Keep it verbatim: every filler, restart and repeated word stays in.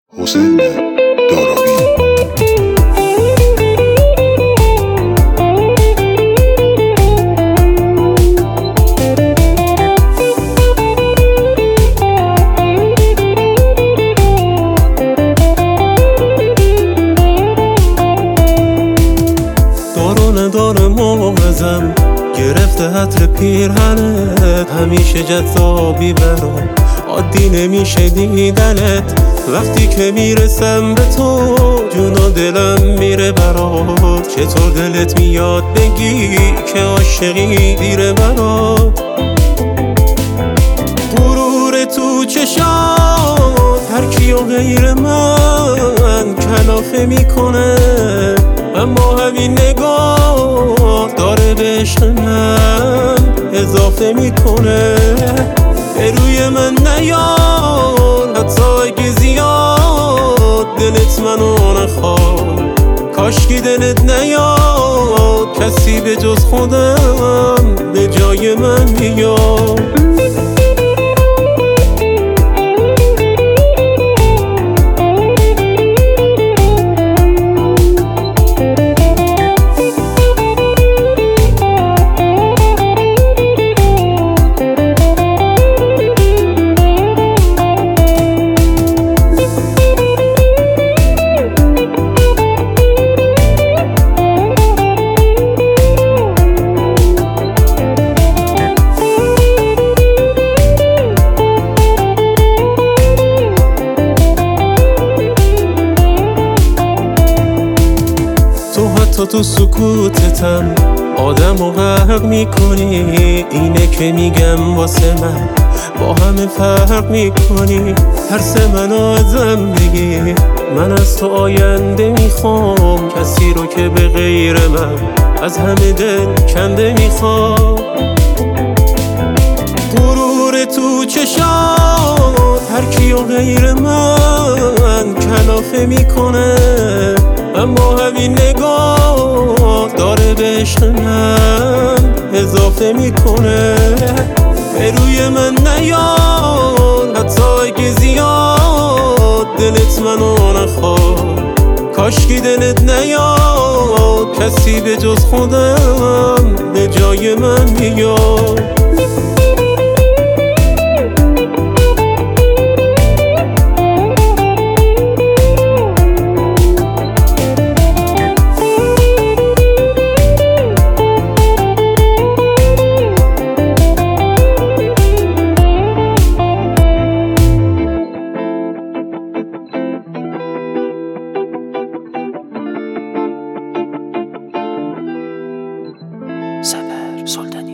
حسین دارابی. دار نداره مغزم گرفته عطر پیرهنت، همیشه جذابی برام، عادی نمیشه دیدنت. وقتی که میرسم به تو جون و دلم میره برات. چطور دلت میاد بگی که عاشقی دیره برات؟ غرور تو چشات هر کی و غیر من کلافه میکنه، اما همین نگاه داره به عشق من اضافه میکنه. به روی من نیار حتی اگه زیاد دلت منو نخواد. کاشکی دلت نیاد کسی به جز خودم به جای من بیاد. تو حتی تو سکوتتم آدم و غرق میکنی، اینه که میگم واسه من با همه فرق میکنی. ترس منو ازم بگی، من از تو آینده میخوام، کسی رو که به غیر من از همه دل کنده میخوام. غرور تو چشات هر کی و غیر من کلافه میکنه، اما همین نگاه داره به عشق من اضافه میکنه. به روی من نیار حتی اگه زیاد دلت منو نخواد. کاشکی دلت نیاد کسی به جز خودم به جای من بیاد. سپر سلطانی.